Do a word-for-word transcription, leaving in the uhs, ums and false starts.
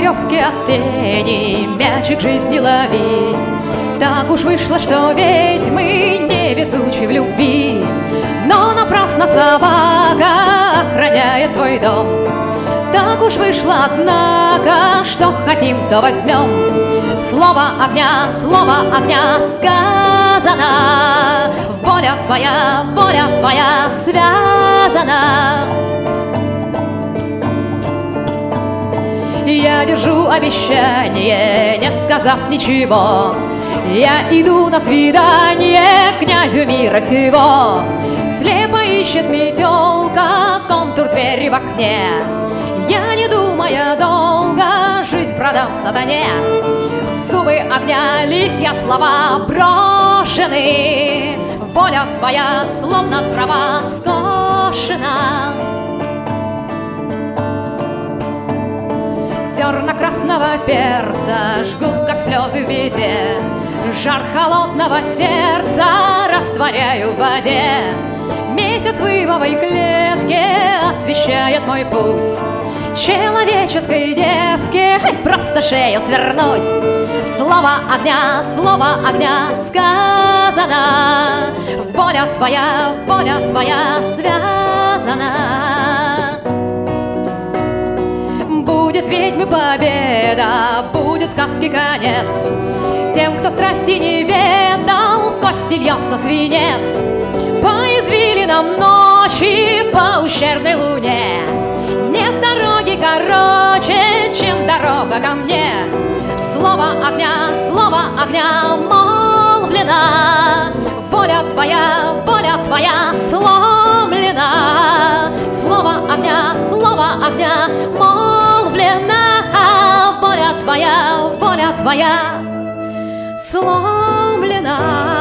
веревке от тени мячик жизни лови. Так уж вышло, что ведьмы невезучи в любви, но напрасно собака охраняет твой дом. Так уж вышло, однако, что хотим, то возьмем. Слово огня, слово огня сказано, воля твоя, воля твоя связана. Я держу обещание, не сказав ничего. Я иду на свидание к князю мира сего. Слепо ищет метелка контур двери в окне. Я, не думая долго, жизнь продам сатане. В зубы огня листья слова брошены. Воля твоя, словно трава скошена. Зерна красного перца жгут, как слезы в беде. Жар холодного сердца растворяю в воде. Месяц в ивовой клетке освещает мой путь. Человеческой девке просто шею свернуть. Слово огня, слово огня сказано, воля твоя, воля твоя связана. Будет ведьмы победа, будет сказки конец. Тем, кто страсти не ведал, в кости льется свинец. По извилинам ночи, по ущербной луне нет дороги короче, чем дорога ко мне. Слово огня, слово огня молвлено. Воля твоя, воля твоя сломлена. Слово огня, слово огня молвлено. Воля твоя, воля твоя сломлена.